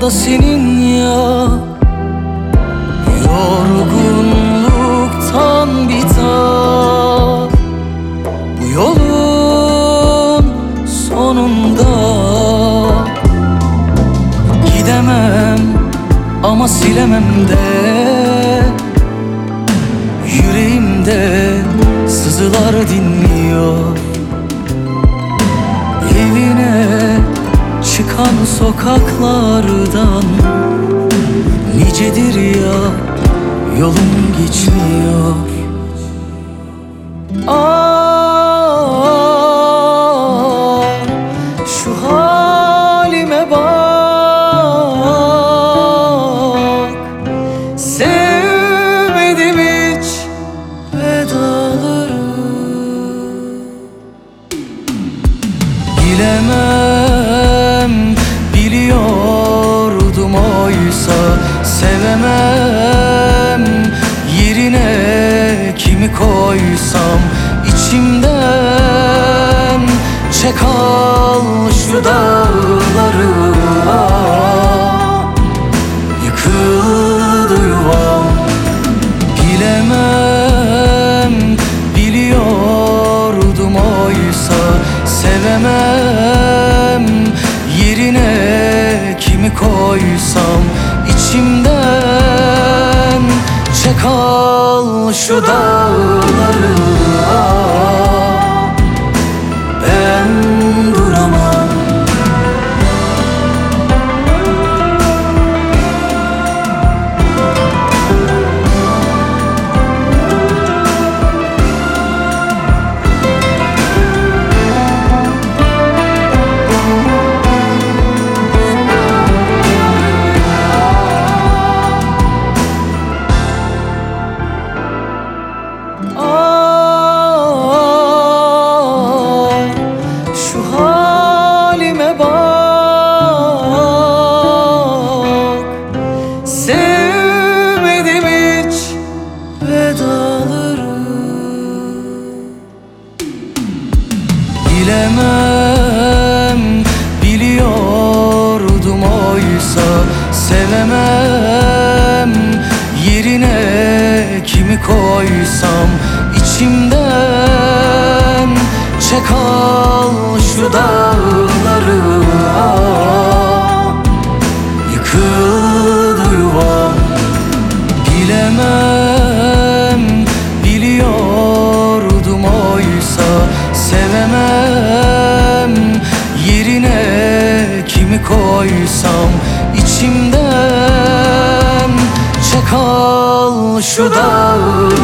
da senin ya. Yorgunluktan biter bu yolun sonunda. Gidemem ama silemem de, yüreğimde sızılar dinliyor. Evine çıkan sokaklardan nicedir ya yolum geçmiyor. Ah, şu halime bak, sevmedim hiç vedaları. Bilemem, biliyordum oysa sevemem. Yerine kimi koysam içimden, çek al şu dağları. Yıkıldı yuvam. Bilemem, biliyordum oysa sevemem. Yerine kimi koysam içimden, çek al şu dağları. Ben duramam. Sevmedim hiç vedaları. Bilemem, biliyordum oysa sevemem. Yerine kimi koysam içimden, çek al şu dağları. Yıkıldı yuvam. Bilemem, biliyordum oysa sevemem. Yerine kimi koysam içimden, çek al şu dağları.